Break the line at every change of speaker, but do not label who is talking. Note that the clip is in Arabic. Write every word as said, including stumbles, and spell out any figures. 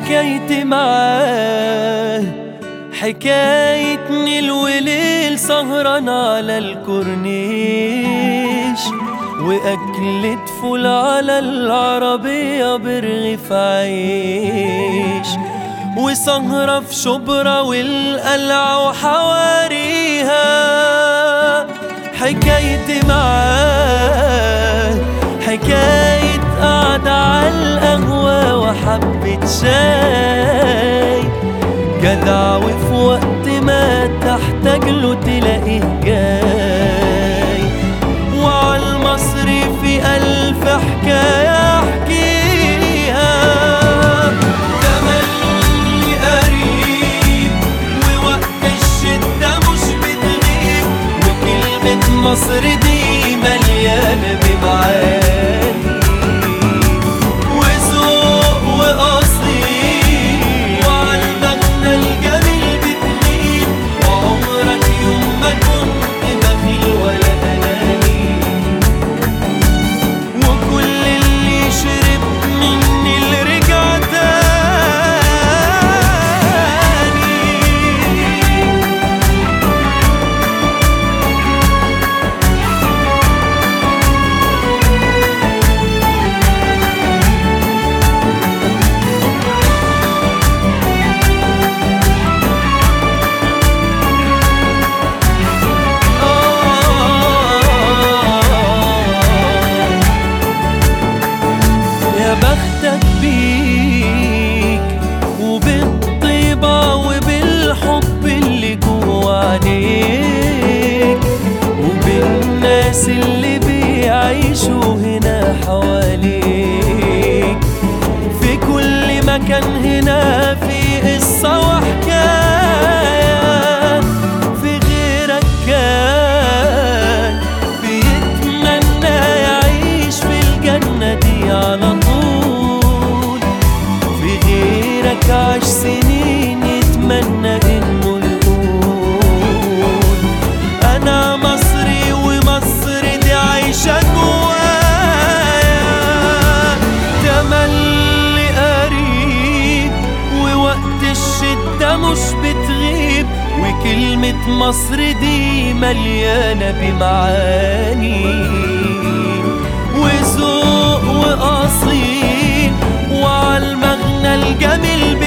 حكايتي معاه حكاية نيل وليل سهران على الكورنيش، وأكلة فول على العربية برغيف عيش، وسهرة في شبرا والقلعة وحواريها. حكايتي معاه حكاية قعدة عالقهوة وحبة شاي، جدع وفي وقت ما تحتاج له تلاقيه جاي، وعالمصري في ألف حكاية أحكيها. تملي قريب ووقت الشدة مش بتغيب، وكلمة مصر دي مليانة بمعاني وذوق وأصيل، وعالمغنى الجميل بتميل، وعمرك يوم ما كنت بخيل ولا أناني، وكل اللي شرب مني اللي رجع تاني. يا بختك بيك وبالطيبة وبالحب اللي جوا عينيك، وبالناس اللي بيعيشوا هنا حواليك. في كل مكان هنا في قصة وحكاية، في غيرك كان بيتمنى يعيش في الجنة دي على طول، في غيرك عاش سنين يتمنى انه يقول انا مصري ومصر دي عايشة جوايا. تملي قريب ووقت الشدة مش بتغيب، وكلمة مصر دي مليانة بمعاني وذوق وأصيل، وعالمغنى الجميل